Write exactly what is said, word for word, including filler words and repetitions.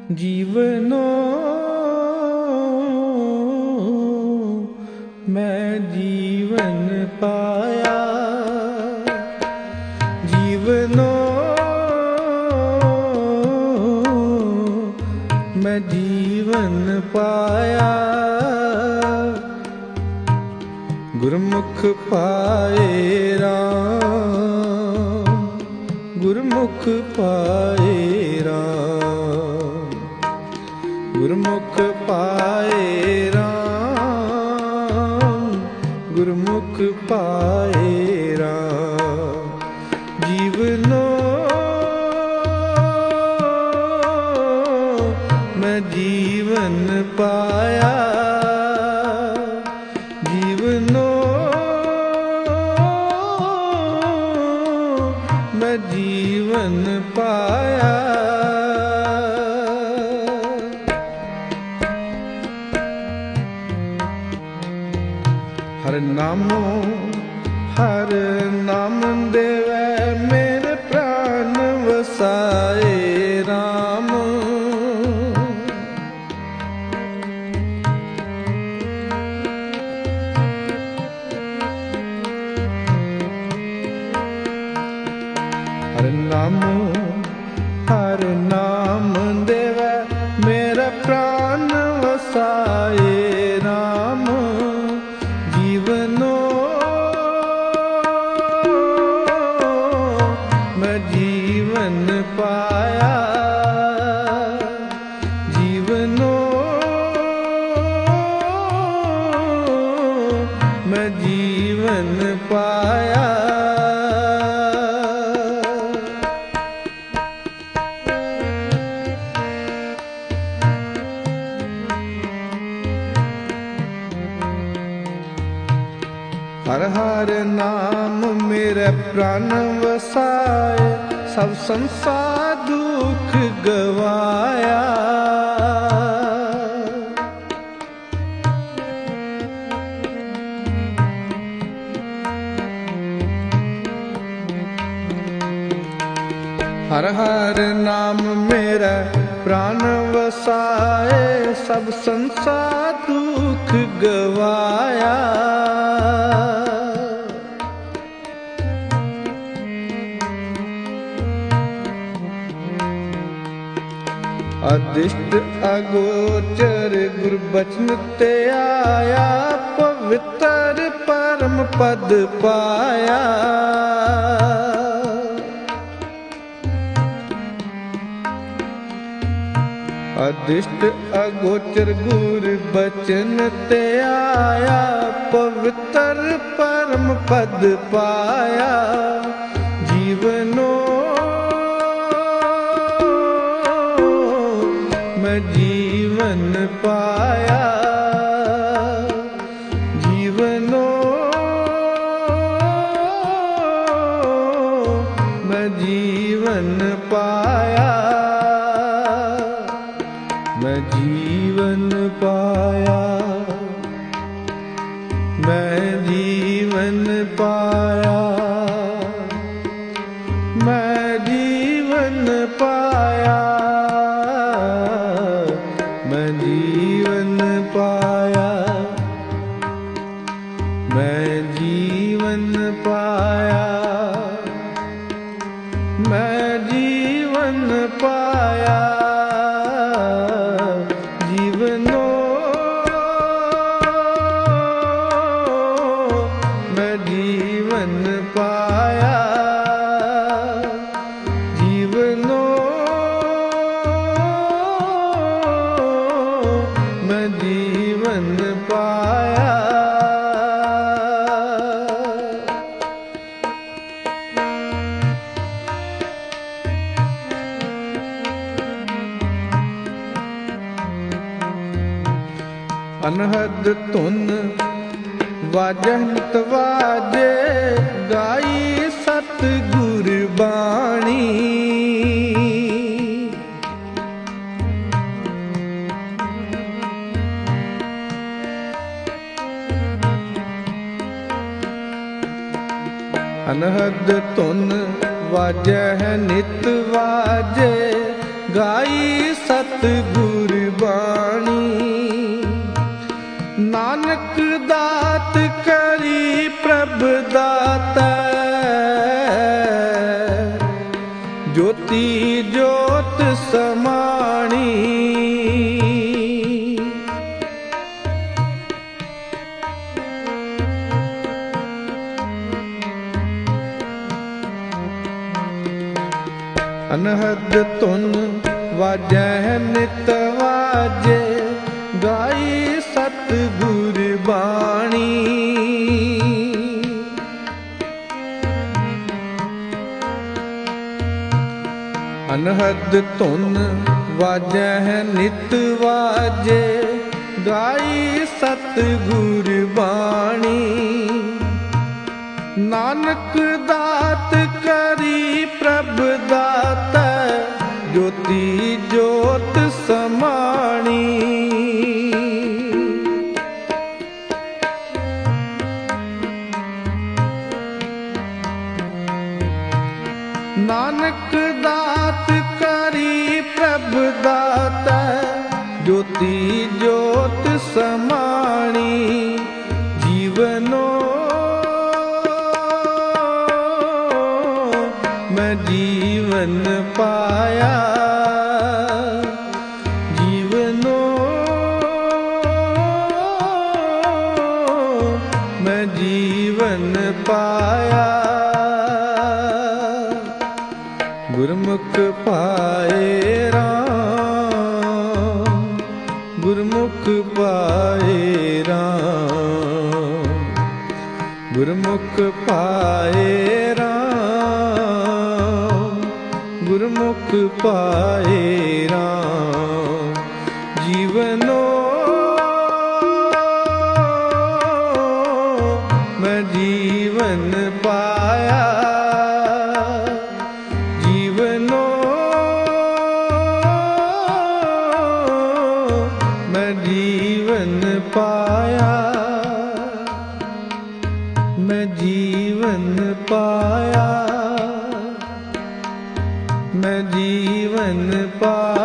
जीवनो मैं जीवन पाया, जीवनो मैं जीवन पाया। गुरमुख पाए राम, गुरमुख पाए राम, गुरमुख पाए राम, गुरमुख पाए राम। जीवनो मैं जीवन पाया, जीवनो मैं जीवन पाया। हर नामो हर नाम देवै मेरे प्राण वसाए राम। हर नामो हर नाम देवै मेरा प्राण वसाए राम। जीवनो मैं जीवन पाया, जीवनो मैं जीवन पाया। हर हर नाम मेरे प्राण वसाए, सब संसार दुख गवाया। हर हर नाम मेरा प्राण वसाए, सब संसार दुख गवाया। अदिष्ट अगोचर गुरु बचन ते आया, पवित्र परम पद पाया। अदिष्ट अगोचर गुरु बचन ते आया, पवित्र परम पद पाया। जीवनो मैं जीवन पाया, जीवनो मैं जीवन पाया, मैं जीवन पाया, मैं जीवन पाया, मैं जीवन पाया, मैं जीवन पाया, मैं जीवन पाया, मैं जीवन पाया। जीवनो मैं जीवन पाया, जीवनो मैं जीवन पाया। अनहद धुन वाजह नित वाजे, गाई सतगुर बाणी। अनहद धुन वाजह नित वाजे, गाई सतगुर ज्योति ज्योत समाणी। अनहद धुन वाजै नित वाजे, गाई सतगुर बाणी। अनहद धुन वाजै नित वाजे, गाई सतगुर बाणी। नानक दात करी प्रभ दाता, ज्योति ज्योत समाणी। नानक दात करी प्रभ दाता, ज्योति ज्योत समाणी। जीवनो मैं जीवन पाया, जीवनो मैं जीवन पाया। गुरमुख पाए राम, गुरमुख पाए राम, गुरमुख पाए राम, गुरमुख पाए राम। जीवनो मैं जीवन पाया, जीवनो मैं जीवन पाया, मैं जीवन पाया, मैं जीवन पाया।